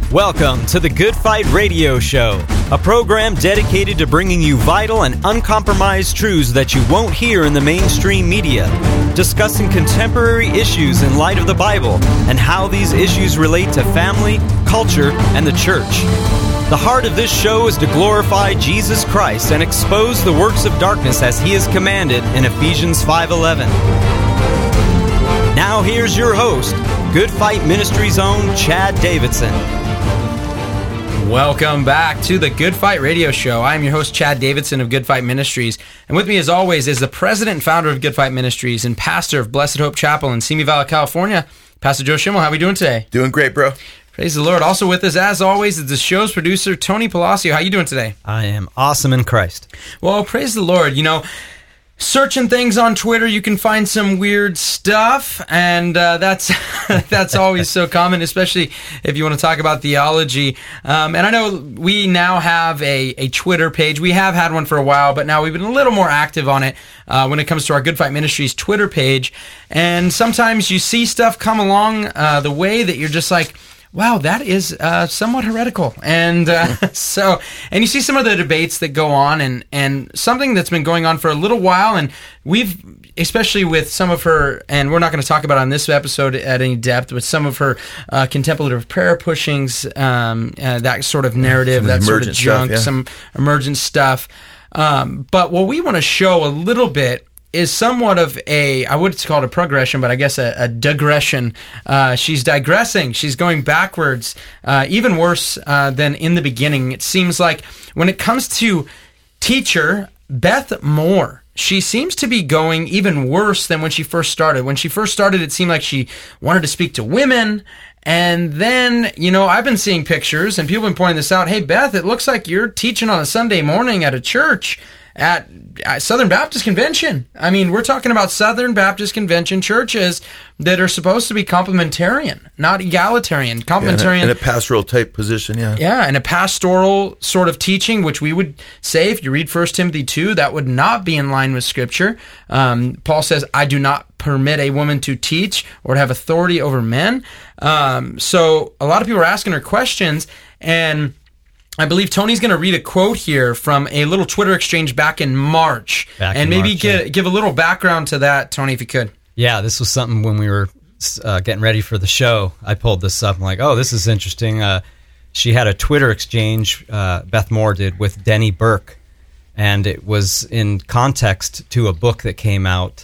Welcome to the Good Fight Radio Show, a program dedicated to bringing you vital and uncompromised truths that you won't hear in the mainstream media, discussing contemporary issues in light of the Bible and how these issues relate to family, culture, and the church. The heart of this show is to glorify Jesus Christ and expose the works of darkness as He is commanded in Ephesians 5:11. Now here's your host, Good Fight Ministries' own Chad Davidson. Welcome back to the Good Fight Radio Show. I'm your host, Chad Davidson of Good Fight Ministries. And with me, as always, is the president and founder of Good Fight Ministries and pastor of Blessed Hope Chapel in Simi Valley, California, Pastor Joe Schimmel. How are we doing today? Doing great, bro. Praise the Lord. Also with us, as always, is the show's producer, Tony Palacio. How are you doing today? I am awesome in Christ. Well, praise the Lord. You know, searching things on Twitter, you can find some weird stuff, and that's always so common, especially if you want to talk about theology. And I know we now have a Twitter page. We have had one for a while, but now we've been a little more active on it when it comes to our Good Fight Ministries Twitter page. And sometimes you see stuff come along the way that you're just like, wow, that is somewhat heretical. And and you see some of the debates that go on, and something that's been going on for a little while, and we've, especially with some of her, and we're not going to talk about it on this episode at any depth, but some of her contemplative prayer pushings, that sort of narrative, that sort of junk, some emergent stuff. But what we want to show a little bit is somewhat of I would call it a progression, but I guess a digression. She's digressing. She's going backwards, even worse than in the beginning. It seems like when it comes to teacher, Beth Moore, she seems to be going even worse than when she first started. When she first started, it seemed like she wanted to speak to women. And then, you know, I've been seeing pictures, and people have been pointing this out. Hey, Beth, it looks like you're teaching on a Sunday morning at a church at Southern Baptist Convention. I mean, we're talking about Southern Baptist Convention churches that are supposed to be complementarian, not egalitarian. Complementarian. In a pastoral type position, yeah. Yeah, in a pastoral sort of teaching, which we would say, if you read 1 Timothy 2, that would not be in line with Scripture. Paul says, I do not permit a woman to teach or to have authority over men. So a lot of people are asking her questions, and I believe Tony's going to read a quote here from a little Twitter exchange back in March. Give a little background to that, Tony, if you could. Yeah, this was something when we were getting ready for the show. I pulled this up. I'm like, oh, this is interesting. She had a Twitter exchange, Beth Moore did, with Denny Burke. And it was in context to a book that came out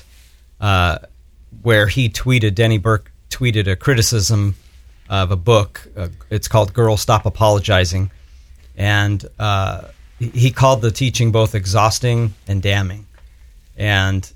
where Denny Burke tweeted a criticism of a book. It's called Girl, Stop Apologizing. And he called the teaching both exhausting and damning. And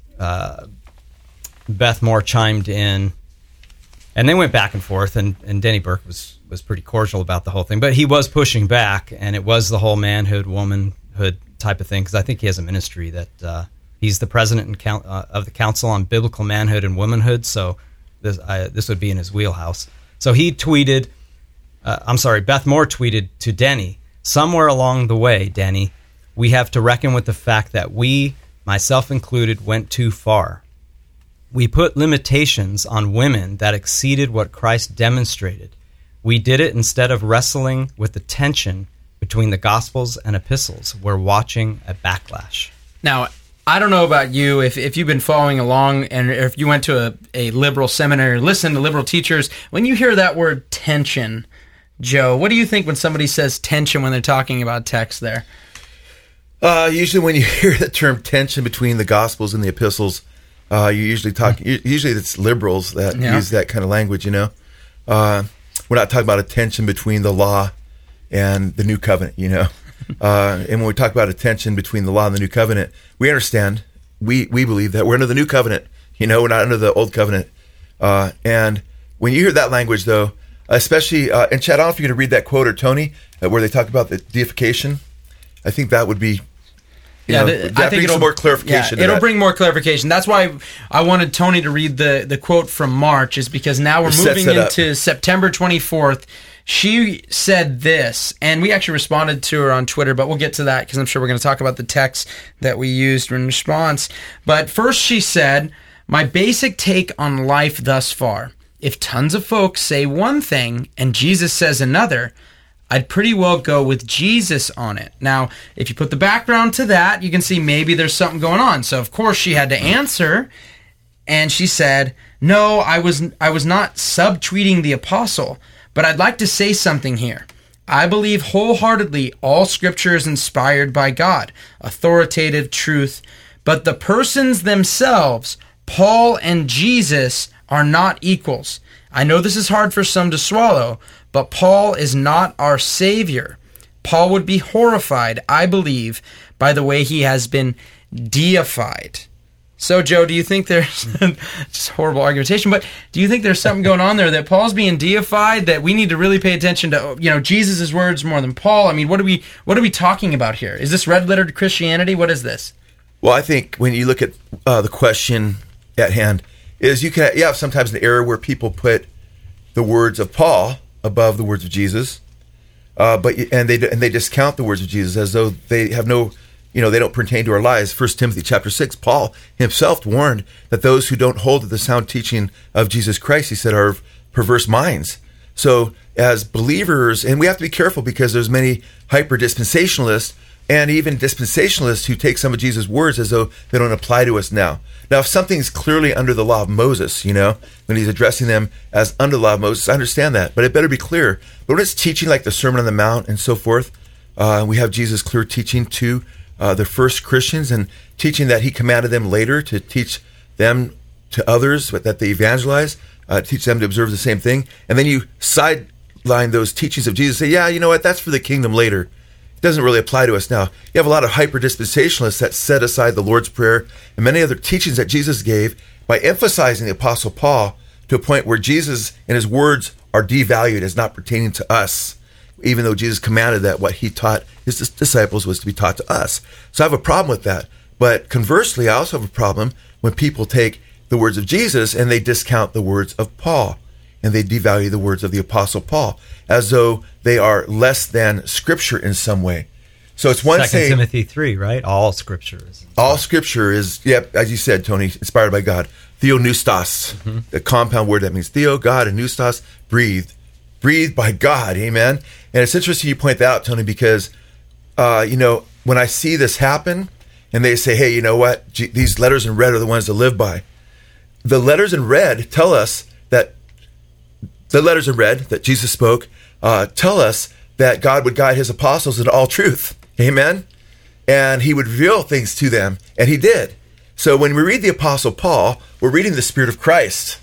Beth Moore chimed in, and they went back and forth, and Denny Burke was pretty cordial about the whole thing. But he was pushing back, and it was the whole manhood, womanhood type of thing, because I think he has a ministry that he's the president of the Council on Biblical Manhood and Womanhood, so this would be in his wheelhouse. So he tweeted, Beth Moore tweeted to Denny, somewhere along the way, Denny, we have to reckon with the fact that we, myself included, went too far. We put limitations on women that exceeded what Christ demonstrated. We did it instead of wrestling with the tension between the Gospels and epistles. We're watching a backlash. Now, I don't know about you, if you've been following along, and if you went to a liberal seminary, listen to liberal teachers, when you hear that word tension, Joe, what do you think when somebody says tension when they're talking about text there? Usually when you hear the term tension between the Gospels and the epistles, you're usually talking, usually it's liberals that use that kind of language, you know. We're not talking about a tension between the law and the new covenant, you know. And when we talk about a tension between the law and the new covenant, we understand, we believe that we're under the new covenant, you know, we're not under the old covenant. And when you hear that language, though, especially, and Chad, I don't know if you're going to read that quote, or Tony, where they talk about the deification. I think that would be, I think it'll more clarification. It'll bring more clarification. That's why I wanted Tony to read the quote from March, is because now we're moving into September 24th. She said this, and we actually responded to her on Twitter, but we'll get to that because I'm sure we're going to talk about the text that we used in response. But first she said, my basic take on life thus far. If tons of folks say one thing and Jesus says another, I'd pretty well go with Jesus on it. Now, if you put the background to that, you can see maybe there's something going on. So, of course, she had to answer, and she said, no, I was not subtweeting the apostle, but I'd like to say something here. I believe wholeheartedly all Scripture is inspired by God, authoritative truth, but the persons themselves, Paul and Jesus, are not equals. I know this is hard for some to swallow, but Paul is not our Savior. Paul would be horrified, I believe, by the way he has been deified. So, Joe, do you think there's just horrible argumentation, but do you think there's something going on there that Paul's being deified, that we need to really pay attention to, Jesus' words more than Paul? I mean, what are we talking about here? Is this red-lettered Christianity? What is this? Well, I think when you look at the question at hand, is you have sometimes an error where people put the words of Paul above the words of Jesus, but they discount the words of Jesus as though they have no, they don't pertain to our lives. 1 Timothy chapter 6, Paul himself warned that those who don't hold to the sound teaching of Jesus Christ, he said, are of perverse minds. So as believers, and we have to be careful because there's many hyper-dispensationalists and even dispensationalists who take some of Jesus' words as though they don't apply to us now. Now, if something's clearly under the law of Moses, when he's addressing them as under the law of Moses, I understand that, but it better be clear. But when it's teaching like the Sermon on the Mount and so forth, we have Jesus' clear teaching to the first Christians and teaching that he commanded them later to teach them to others, but that they evangelize, teach them to observe the same thing. And then you sideline those teachings of Jesus, say, yeah, you know what, that's for the kingdom later. It doesn't really apply to us now. You have a lot of hyper-dispensationalists that set aside the Lord's Prayer and many other teachings that Jesus gave by emphasizing the Apostle Paul to a point where Jesus and his words are devalued as not pertaining to us, even though Jesus commanded that what he taught his disciples was to be taught to us. So I have a problem with that. But conversely, I also have a problem when people take the words of Jesus and they discount the words of Paul, and they devalue the words of the Apostle Paul as though they are less than Scripture in some way. So it's one saying... 2 Timothy 3, right? All Scripture is... All Scripture is, as you said, Tony, inspired by God. Theopneustos, the compound word that means theo, God, and neustos, breathed. Breathed by God, amen? And it's interesting you point that out, Tony, because, when I see this happen, and they say, hey, you know what? These letters in red are the ones to live by. The letters in red tell us that the letters in red that Jesus spoke tell us that God would guide his apostles into all truth. Amen? And he would reveal things to them, and he did. So when we read the Apostle Paul, we're reading the Spirit of Christ.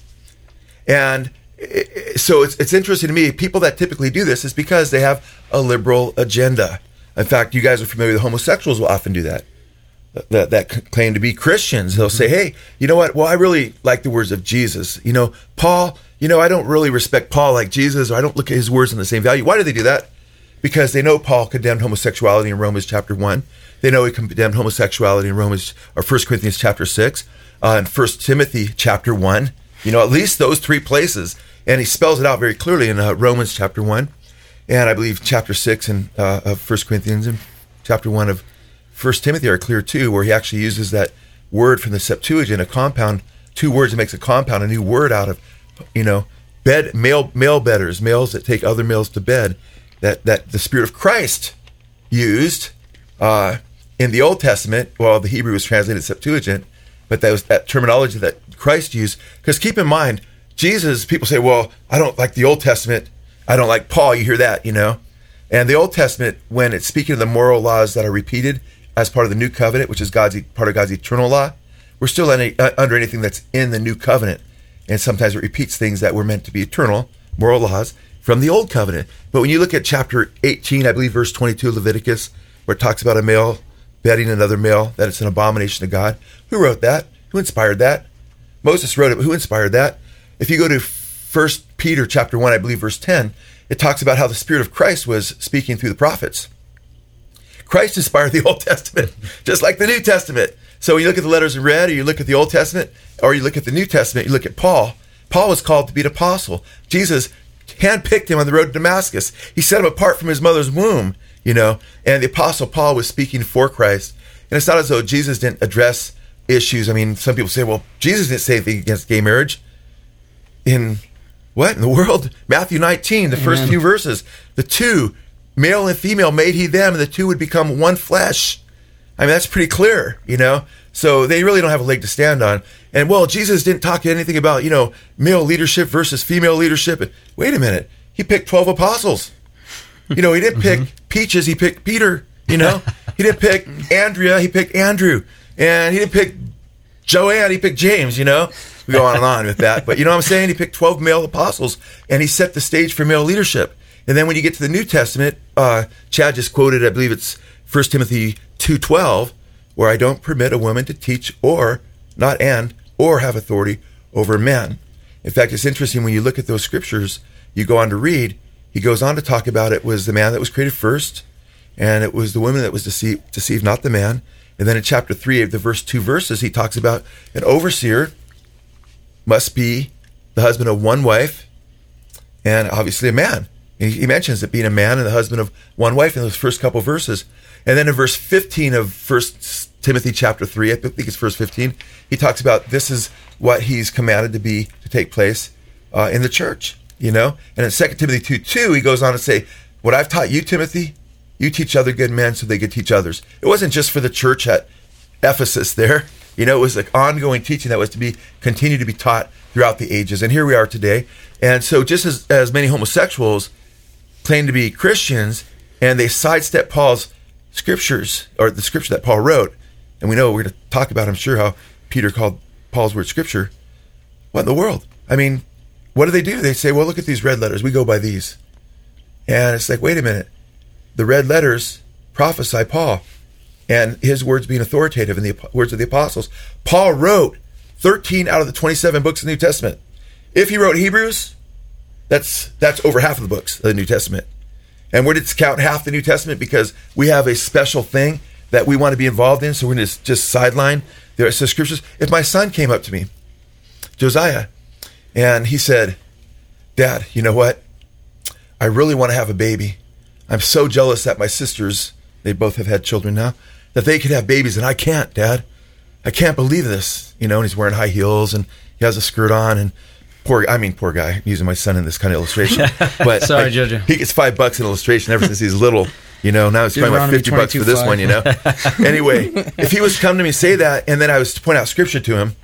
And so it's interesting to me, people that typically do this is because they have a liberal agenda. In fact, you guys are familiar with homosexuals will often do that. That claim to be Christians. They'll say, hey, you know what? Well, I really like the words of Jesus. Paul, I don't really respect Paul like Jesus, or I don't look at his words in the same value. Why do they do that? Because they know Paul condemned homosexuality in Romans chapter 1. They know he condemned homosexuality in 1 Corinthians chapter 6, and 1 Timothy chapter 1. At least those three places. And he spells it out very clearly in Romans chapter 1, and I believe chapter 6 of 1 Corinthians and chapter 1 of 1 Timothy are clear too, where he actually uses that word from the Septuagint, a compound, two words that makes a compound, a new word out of, bed, male bedders, males that take other males to bed, that the Spirit of Christ used in the Old Testament. Well, the Hebrew was translated Septuagint, but that was that terminology that Christ used. Because keep in mind, Jesus, people say, well, I don't like the Old Testament, I don't like Paul, you hear that, And the Old Testament, when it's speaking of the moral laws that are repeated as part of the New Covenant, which is part of God's eternal law, we're still under anything that's in the New Covenant. And sometimes it repeats things that were meant to be eternal, moral laws, from the Old Covenant. But when you look at chapter 18, I believe verse 22 of Leviticus, where it talks about a male bedding another male, that it's an abomination to God. Who wrote that? Who inspired that? Moses wrote it, but who inspired that? If you go to 1 Peter chapter 1, I believe verse 10, it talks about how the Spirit of Christ was speaking through the prophets. Christ inspired the Old Testament, just like the New Testament. So when you look at the letters in red, or you look at the Old Testament, or you look at the New Testament, you look at Paul. Paul was called to be an apostle. Jesus handpicked him on the road to Damascus. He set him apart from his mother's womb, and the apostle Paul was speaking for Christ. And it's not as though Jesus didn't address issues. I mean, some people say, well, Jesus didn't say anything against gay marriage. In what in the world? Matthew 19, the first few verses. The two male and female made he them, and the two would become one flesh. I mean, that's pretty clear, So they really don't have a leg to stand on. And, well, Jesus didn't talk anything about, male leadership versus female leadership. And, wait a minute. He picked 12 apostles. He didn't pick Peaches. He picked Peter, He didn't pick Andrea. He picked Andrew. And he didn't pick Joanne. He picked James, We go on and on with that. But you know what I'm saying? He picked 12 male apostles, and he set the stage for male leadership. And then when you get to the New Testament, Chad just quoted, I believe it's 1 Timothy 2:12, where I don't permit a woman to teach or have authority over men. In fact, it's interesting when you look at those scriptures, you go on to read, he goes on to talk about it was the man that was created first, and it was the woman that was deceived, not the man. And then in chapter 3 of the first 2 verses, he talks about an overseer must be the husband of one wife, and obviously a man. He mentions it being a man and the husband of one wife in those first couple verses. And then in verse 15 of 1 Timothy chapter 3, I think it's verse 15, he talks about this is what he's commanded to take place in the church, And in 2 Timothy 2:2, he goes on to say, what I've taught you, Timothy, you teach other good men so they could teach others. It wasn't just for the church at Ephesus there. It was like ongoing teaching that was to be continue to be taught throughout the ages. And here we are today. And so just as many homosexuals claim to be Christians, and they sidestep Paul's scriptures, or the scripture that Paul wrote, and we know we're going to talk about, I'm sure, how Peter called Paul's word scripture. What in the world? I mean, what do? They say, well, look at these red letters. We go by these. And it's like, wait a minute. The red letters prophesy Paul, and his words being authoritative in the words of the apostles. Paul wrote 13 out of the 27 books of the New Testament. If he wrote Hebrews, that's over half of the books of the New Testament. And we're going to count half the New Testament because we have a special thing that we want to be involved in, so we're going to just sideline the scriptures. If my son came up to me, Josiah, and he said, Dad, you know what? I really want to have a baby. I'm so jealous that my sisters, they both have had children now, that they could have babies, and I can't, Dad. I can't believe this. And he's wearing high heels, and he has a skirt on, and poor guy. I'm using my son in this kind of illustration. But sorry, Jojo. He gets $5 in illustration ever since he's little. Now he's spending like $50 for this one. Anyway, if he was to come to me and say that, and then I was to point out scripture to him,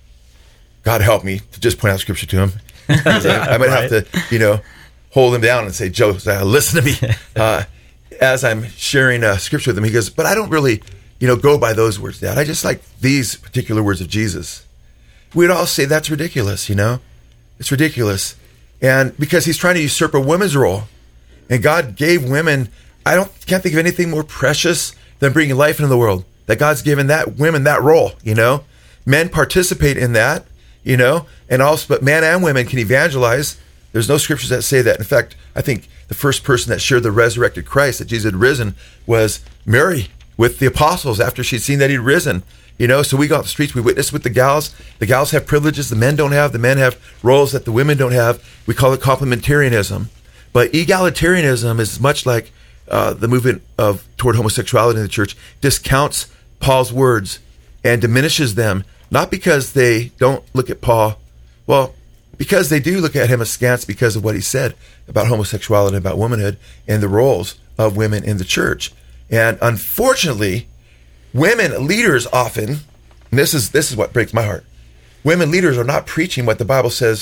God help me to just point out scripture to him. I might have to, hold him down and say, Josiah, listen to me. As I'm sharing scripture with him, he goes, but I don't really, go by those words, Dad. I just like these particular words of Jesus. We'd all say that's ridiculous, It's ridiculous. And because he's trying to usurp a woman's role. And God gave women, can't think of anything more precious than bringing life into the world. That God's given women that role, Men participate in that, and also, but men and women can evangelize. There's no scriptures that say that. In fact, I think the first person that shared the resurrected Christ, that Jesus had risen, was Mary with the apostles after she'd seen that he'd risen. So we go out the streets, we witness with the gals. The gals have privileges the men don't have. The men have roles that the women don't have. We call it complementarianism. But egalitarianism is much like the movement toward homosexuality in the church, discounts Paul's words and diminishes them, not because they don't look at Paul, because they do look at him askance because of what he said about homosexuality, about womanhood, and the roles of women in the church. And unfortunately, women leaders often, and this is what breaks my heart, women leaders are not preaching what the Bible says,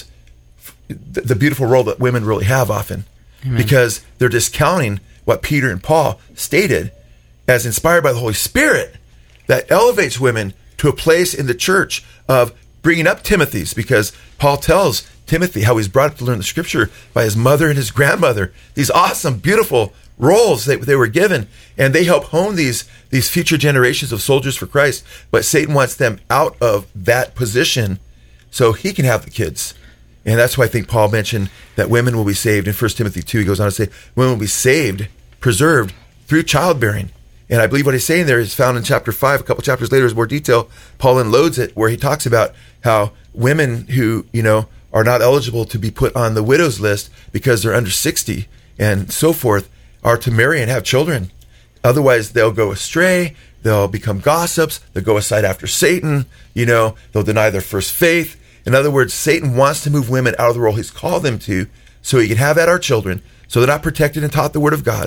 the beautiful role that women really have often. Amen. Because they're discounting what Peter and Paul stated as inspired by the Holy Spirit that elevates women to a place in the church of bringing up Timothy's, because Paul tells Timothy how he's brought up to learn the scripture by his mother and his grandmother. These awesome, beautiful roles that they were given, and they help hone these future generations of soldiers for Christ. But Satan wants them out of that position so he can have the kids. And that's why I think Paul mentioned that women will be saved. In 1 Timothy 2, he goes on to say, women will be saved, preserved through childbearing. And I believe what he's saying there is found in chapter 5. A couple chapters later is more detail. Paul unloads it where he talks about how women who, are not eligible to be put on the widow's list because they're under 60 and so forth are to marry and have children. Otherwise, they'll go astray. They'll become gossips. They'll go aside after Satan. They'll deny their first faith. In other words, Satan wants to move women out of the role he's called them to so he can have at our children, so they're not protected and taught the word of God.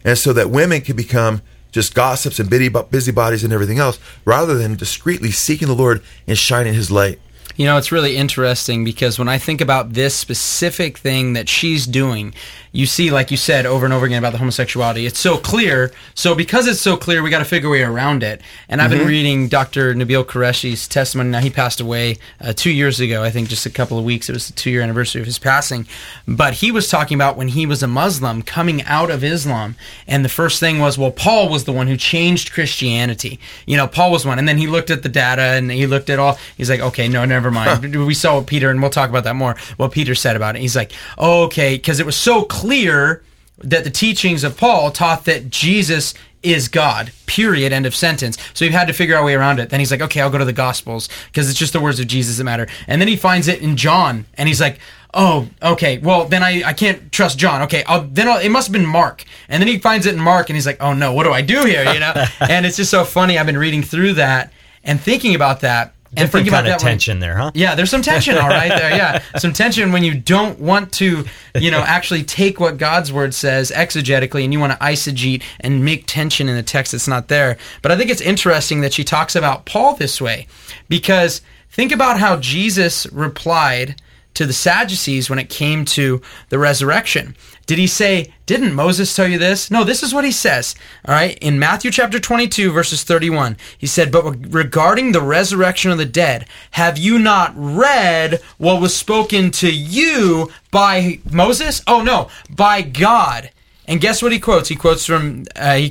and so that women can become just gossips and busybodies and everything else, rather than discreetly seeking the Lord and shining His light. You know, it's really interesting because when I think about this specific thing that she's doing, you see, like you said, over and over again about the homosexuality. It's so clear. So because it's so clear, we got to figure a way around it. And I've been reading Dr. Nabil Qureshi's testimony. Now, he passed away 2 years ago, I think just a couple of weeks. It was the 2-year anniversary of his passing. But he was talking about when he was a Muslim coming out of Islam. And the first thing was, well, Paul was the one who changed Christianity. You know, Paul was one. And then he looked at the data and he looked at all. He's like, okay, no, never mind. We saw what Peter, and we'll talk about that more, what Peter said about it. He's like, oh, okay, because it was so clear that the teachings of Paul taught that Jesus is God, period, end of sentence. So he had to figure out a way around it. Then he's like, okay, I'll go to the Gospels because it's just the words of Jesus that matter. And then he finds it in John, and he's like, oh, okay, well, then I can't trust John. Okay, it must have been Mark. And then he finds it in Mark, and he's like, oh no, what do I do here, you know? And it's just so funny. I've been reading through that and thinking about that. Different kind of tension there, huh? Yeah, there's some tension, all right, there, yeah. Some tension when you don't want to, actually take what God's Word says exegetically, and you want to eisegete and make tension in the text that's not there. But I think it's interesting that she talks about Paul this way, because think about how Jesus replied to the Sadducees when it came to the resurrection. Did he say, didn't Moses tell you this? No, this is what he says. All right, in Matthew chapter 22, verses 31, he said, but regarding the resurrection of the dead, have you not read what was spoken to you by Moses? Oh, no, by God. And guess what he quotes? He quotes from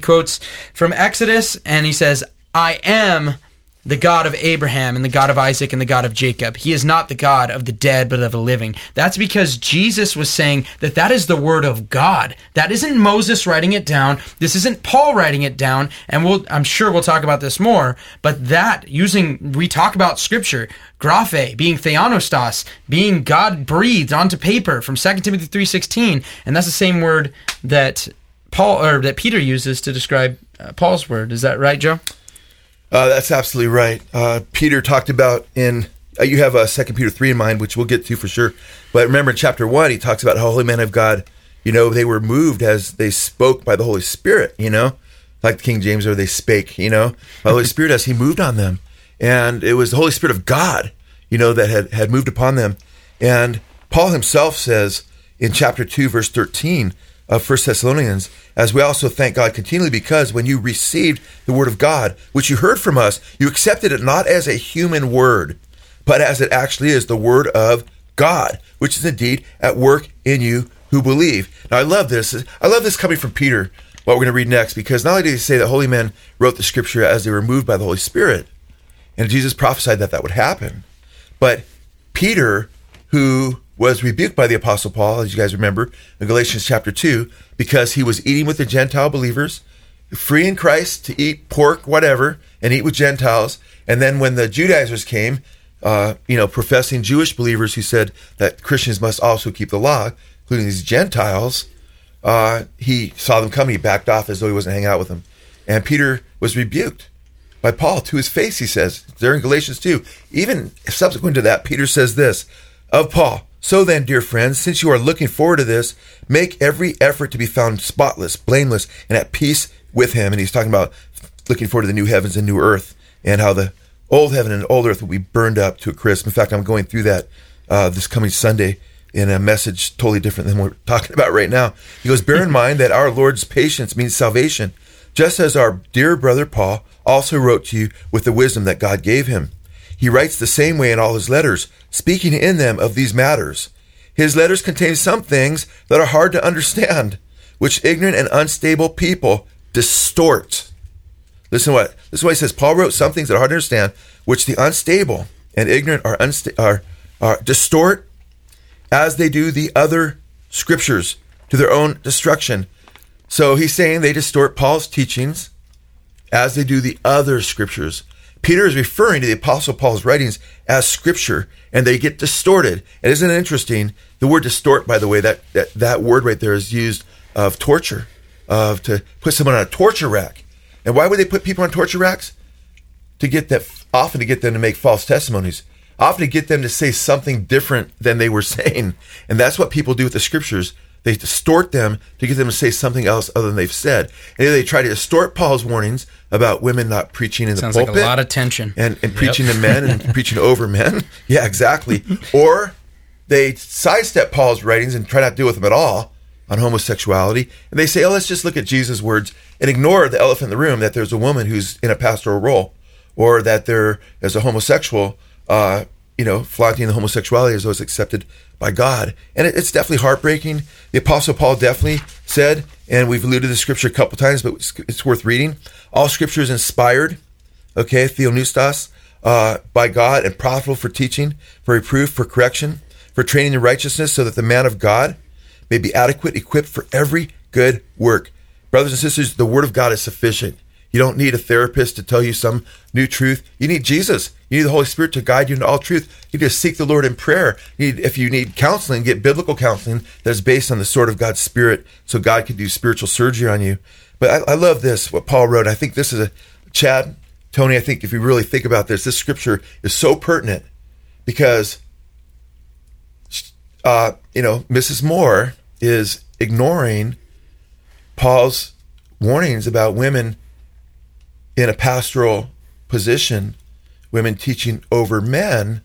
Exodus, and he says, I am the God of Abraham and the God of Isaac and the God of Jacob. He is not the God of the dead, but of the living. That's because Jesus was saying that is the word of God. That isn't Moses writing it down. This isn't Paul writing it down. And I'm sure we'll talk about this more, but we talk about scripture, graphe, being theanostas, being God breathed onto paper from 2 Timothy 3:16. And that's the same word that that Peter uses to describe Paul's word. Is that right, Joe? That's absolutely right. Peter talked about you have 2 Peter 3 in mind, which we'll get to for sure. But remember in chapter 1, he talks about how holy men of God, they were moved as they spoke by the Holy Spirit, like the King James, or they spake, by the Holy Spirit as he moved on them. And it was the Holy Spirit of God, that had moved upon them. And Paul himself says in chapter 2, verse 13 of 1 Thessalonians, as we also thank God continually because when you received the word of God, which you heard from us, you accepted it not as a human word, but as it actually is, the word of God, which is indeed at work in you who believe. Now, I love this. I love this coming from Peter, what we're going to read next, because not only did he say that holy men wrote the scripture as they were moved by the Holy Spirit, and Jesus prophesied that would happen, but Peter, who was rebuked by the Apostle Paul, as you guys remember, in Galatians chapter 2, because he was eating with the Gentile believers, free in Christ to eat pork, whatever, and eat with Gentiles. And then when the Judaizers came, professing Jewish believers who said that Christians must also keep the law, including these Gentiles, he saw them coming, he backed off as though he wasn't hanging out with them. And Peter was rebuked by Paul to his face, he says, there in Galatians 2. Even subsequent to that, Peter says this of Paul, so then, dear friends, since you are looking forward to this, make every effort to be found spotless, blameless, and at peace with him. And he's talking about looking forward to the new heavens and new earth, and how the old heaven and old earth will be burned up to a crisp. In fact, I'm going through that this coming Sunday in a message totally different than we're talking about right now. He goes, bear in mind that our Lord's patience means salvation, just as our dear brother Paul also wrote to you with the wisdom that God gave him. He writes the same way in all his letters, speaking in them of these matters. His letters contain some things that are hard to understand, which ignorant and unstable people distort. Listen to what he says. Paul wrote some things that are hard to understand, which the unstable and ignorant are distort, as they do the other scriptures, to their own destruction. So he's saying they distort Paul's teachings as they do the other scriptures. Peter is referring to the Apostle Paul's writings as scripture, and they get distorted. And isn't it interesting? The word distort, by the way, that word right there is used of torture, to put someone on a torture rack. And why would they put people on torture racks? Often to get them to make false testimonies, often to get them to say something different than they were saying. And that's what people do with the scriptures. They distort them to get them to say something else other than they've said. And they try to distort Paul's warnings about women not preaching in the pulpit. Sounds like a lot of tension. And preaching to men and preaching over men. Yeah, exactly. Or they sidestep Paul's writings and try not to deal with them at all on homosexuality. And they say, oh, let's just look at Jesus' words and ignore the elephant in the room, that there's a woman who's in a pastoral role, or that there is a homosexual, flaunting the homosexuality as though it's accepted by God. And it's definitely heartbreaking. The Apostle Paul definitely said, and we've alluded to the scripture a couple times, but it's worth reading. All scripture is inspired, theopneustos, by God, and profitable for teaching, for reproof, for correction, for training in righteousness, so that the man of God may be adequate, equipped for every good work. Brothers and sisters, the word of God is sufficient. You don't need a therapist to tell you some new truth. You need Jesus. You need the Holy Spirit to guide you into all truth. You need to seek the Lord in prayer. If you need counseling, get biblical counseling that's based on the sword of God's Spirit, so God can do spiritual surgery on you. But I love this, what Paul wrote. I think this is Chad, Tony, I think if you really think about this scripture is so pertinent, because Mrs. Moore is ignoring Paul's warnings about women in a pastoral position, women teaching over men.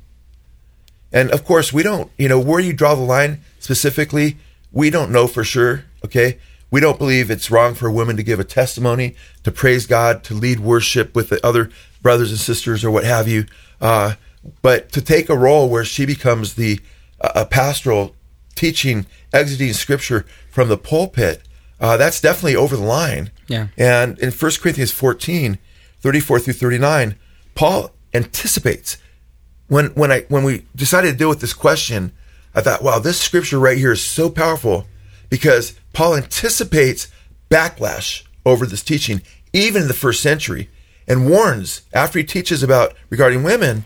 And of course, we don't, where you draw the line specifically, we don't know for sure, okay? We don't believe it's wrong for a woman to give a testimony, to praise God, to lead worship with the other brothers and sisters or what have you. But to take a role where she becomes a pastoral teaching, exiting scripture from the pulpit, that's definitely over the line. Yeah. And in 1 Corinthians 14, 34 through 39, Paul anticipates. When we decided to deal with this question, I thought, wow, this scripture right here is so powerful, because Paul anticipates backlash over this teaching, even in the first century, and warns, after he teaches regarding women,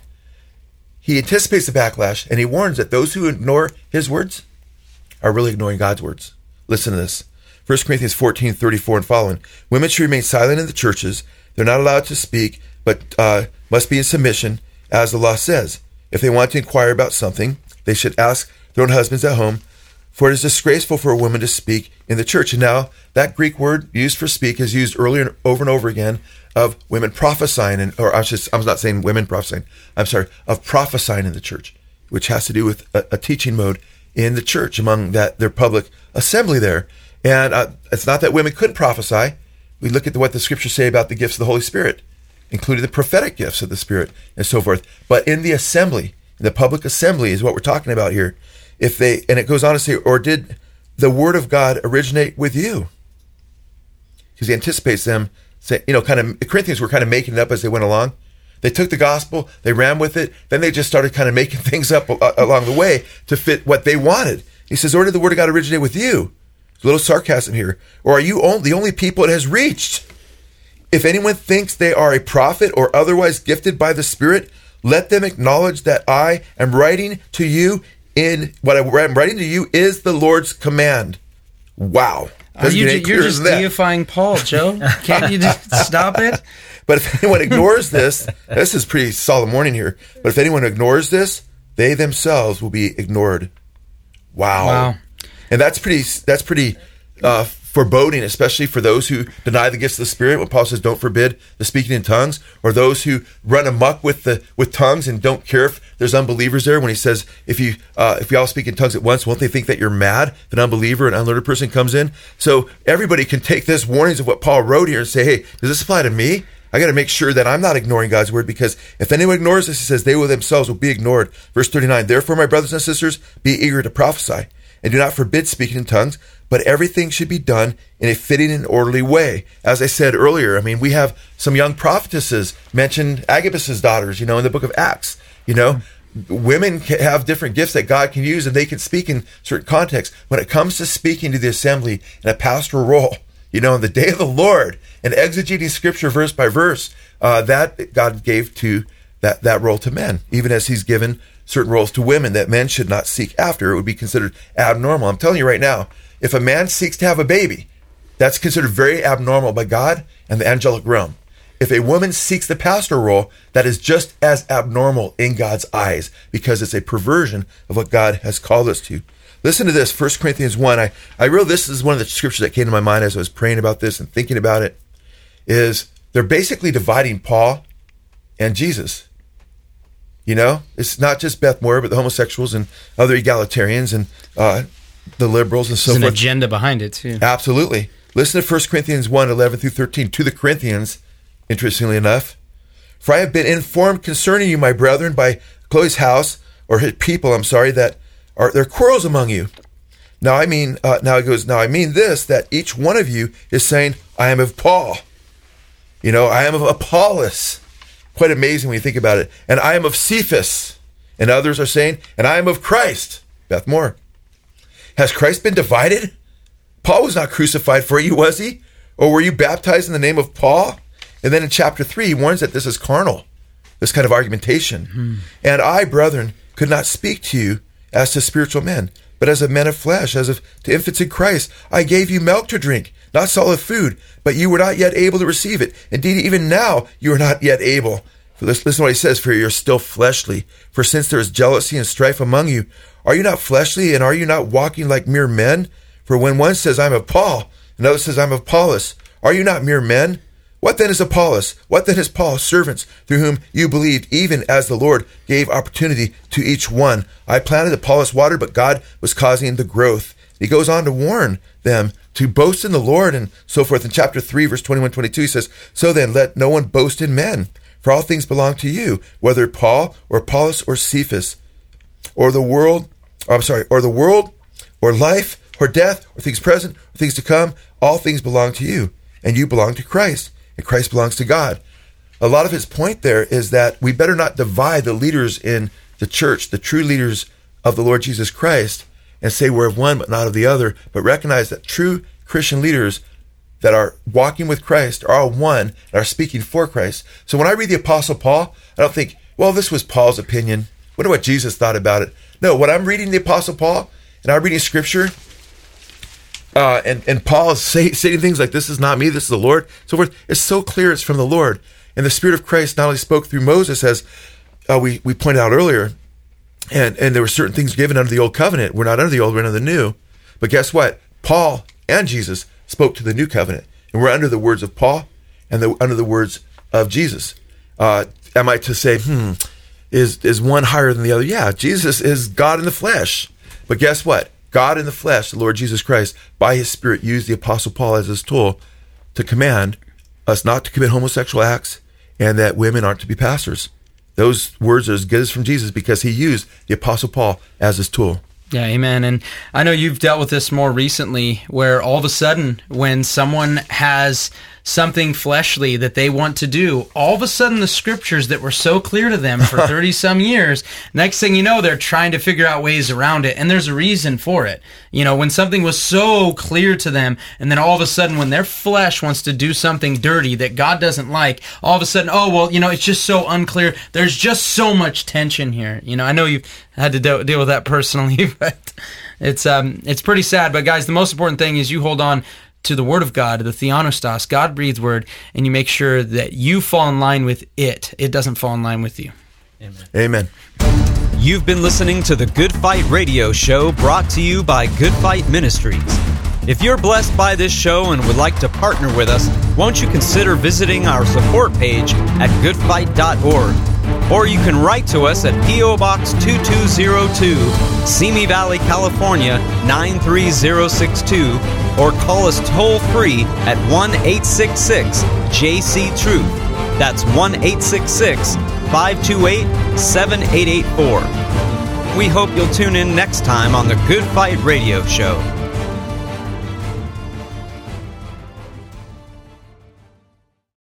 he anticipates the backlash, and he warns that those who ignore his words are really ignoring God's words. Listen to this. 1 Corinthians 14, 34 and following. Women should remain silent in the churches. They're not allowed to speak, but must be in submission, as the law says. If they want to inquire about something, they should ask their own husbands at home, for it is disgraceful for a woman to speak in the church. And now, that Greek word used for speak is used earlier over and over again of women prophesying, I'm not saying women prophesying, of prophesying in the church, which has to do with a teaching mode in the church among their public assembly there. And it's not that women couldn't prophesy. We look at what the scriptures say about the gifts of the Holy Spirit, including the prophetic gifts of the Spirit and so forth. But in the assembly, in the public assembly is what we're talking about here. And it goes on to say, or did the word of God originate with you? Because he anticipates them, the Corinthians were kind of making it up as they went along. They took the gospel, they ran with it, then they just started kind of making things up along the way to fit what they wanted. He says, or did the word of God originate with you? A little sarcasm here. Or are you the only people it has reached? If anyone thinks they are a prophet or otherwise gifted by the Spirit, let them acknowledge that I am writing to you what I'm writing to you is the Lord's command. Wow. You're just deifying Paul, Joe. Can't you just stop it? But if anyone ignores this is pretty solemn warning here. But if anyone ignores this, they themselves will be ignored. Wow. And that's pretty foreboding, especially for those who deny the gifts of the Spirit. When Paul says, "Don't forbid the speaking in tongues," or those who run amok with tongues and don't care if there's unbelievers there. When he says, "If you all speak in tongues at once, won't they think that you're mad?" If an unbeliever, an unlearned person comes in. So everybody can take this warnings of what Paul wrote here and say, "Hey, does this apply to me? I got to make sure that I'm not ignoring God's word, because if anyone ignores this," he says, "they will themselves will be ignored." Verse 39. Therefore, my brothers and sisters, be eager to prophesy, and do not forbid speaking in tongues, but everything should be done in a fitting and orderly way. As I said earlier, we have some young prophetesses mentioned, Agabus's daughters, in the book of Acts. Women have different gifts that God can use, and they can speak in certain contexts. When it comes to speaking to the assembly in a pastoral role, in the day of the Lord, and exegeting scripture verse by verse, that God gave to that role to men, even as he's given certain roles to women that men should not seek after. It would be considered abnormal. I'm telling you right now, if a man seeks to have a baby, that's considered very abnormal by God and the angelic realm. If a woman seeks the pastoral role, that is just as abnormal in God's eyes, because it's a perversion of what God has called us to. Listen to this, 1 Corinthians 1. I wrote this is one of the scriptures that came to my mind as I was praying about this and thinking about it, is they're basically dividing Paul and Jesus. You know, it's not just Beth Moore, but the homosexuals and other egalitarians and the liberals and so forth. There's an agenda behind it, too. Absolutely. Listen to 1 Corinthians 1, 11 through 13. To the Corinthians, interestingly enough, for I have been informed concerning you, my brethren, by Chloe's house, or his people, that there are quarrels among you. Now I mean this, that each one of you is saying, I am of Paul. You know, I am of Apollos. Quite amazing when you think about it. And I am of Cephas. And others are saying, and I am of Christ. Beth Moore. Has Christ been divided? Paul was not crucified for you, was he? Or were you baptized in the name of Paul? And then in chapter 3, he warns that this is carnal, this kind of argumentation. And I, brethren, could not speak to you as to spiritual men, but as of men of flesh, as of to infants in Christ. I gave you milk to drink, not solid food, but you were not yet able to receive it. Indeed, even now you are not yet able. Listen to what he says, for you are still fleshly. For since there is jealousy and strife among you, are you not fleshly, and are you not walking like mere men? For when one says, I'm of Paul, another says, I'm of Apollos, are you not mere men? What then is Apollos? What then is Paul? Servants through whom you believed, even as the Lord gave opportunity to each one. I planted, Apollos watered, but God was causing the growth. He goes on to warn them to boast in the Lord and so forth. In chapter 3, verse 21-22, he says, so then let no one boast in men, for all things belong to you, whether Paul or Apollos or Cephas, or the world, or life, or death, or things present, or things to come. All things belong to you, and you belong to Christ. And Christ belongs to God. A lot of his point there is that we better not divide the leaders in the church, the true leaders of the Lord Jesus Christ, and say we're of one but not of the other, but recognize that true Christian leaders that are walking with Christ are all one and are speaking for Christ. So when I read the Apostle Paul, I don't think, well, this was Paul's opinion. Wonder what Jesus thought about it. No, when I'm reading the Apostle Paul and I'm reading Scripture, and Paul is saying things like, this is not me, this is the Lord, so forth. It's so clear it's from the Lord. And the Spirit of Christ not only spoke through Moses, as we pointed out earlier, and there were certain things given under the old covenant. We're not under the old, we're under the new. But guess what? Paul and Jesus spoke to the new covenant. And we're under the words of Paul and under the words of Jesus. Am I to say, is one higher than the other? Yeah, Jesus is God in the flesh. But guess what? God in the flesh, the Lord Jesus Christ, by his Spirit, used the Apostle Paul as his tool to command us not to commit homosexual acts and that women aren't to be pastors. Those words are as good as from Jesus because he used the Apostle Paul as his tool. Yeah, amen. And I know you've dealt with this more recently where all of a sudden when someone has something fleshly that they want to do, all of a sudden the scriptures that were so clear to them for 30 some years, next thing you know, they're trying to figure out ways around it. And there's a reason for it. You know, when something was so clear to them, and then all of a sudden when their flesh wants to do something dirty that God doesn't like, all of a sudden, oh, well, you know, it's just so unclear. There's just so much tension here. You know, I know you've had to deal with that personally, but it's pretty sad. But guys, the most important thing is you hold on to the Word of God, the Theonostos, God-breathed Word, and you make sure that you fall in line with it. It doesn't fall in line with you. Amen. Amen. You've been listening to the Good Fight Radio Show, brought to you by Good Fight Ministries. If you're blessed by this show and would like to partner with us, won't you consider visiting our support page at goodfight.org? Or you can write to us at P.O. Box 2202, Simi Valley, California, 93062, or call us toll-free at 1-866-JC-TRUTH. That's 1-866-528-7884. We hope you'll tune in next time on the Good Fight Radio Show.